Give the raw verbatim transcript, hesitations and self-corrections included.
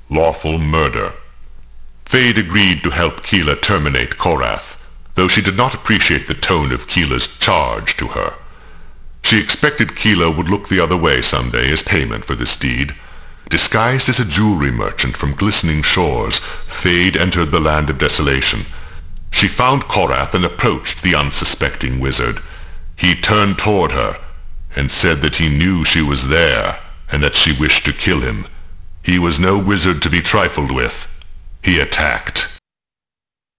lawful murder. Feyd agreed to help Keelah terminate Korath, though she did not appreciate the tone of Keelah's charge to her. She expected Keelah would look the other way someday as payment for this deed. Disguised as a jewelry merchant from glistening shores, Feyd entered the Land of Desolation. She found Korath and approached the unsuspecting wizard. He turned toward her and said that he knew she was there and that she wished to kill him. He was no wizard to be trifled with. He attacked.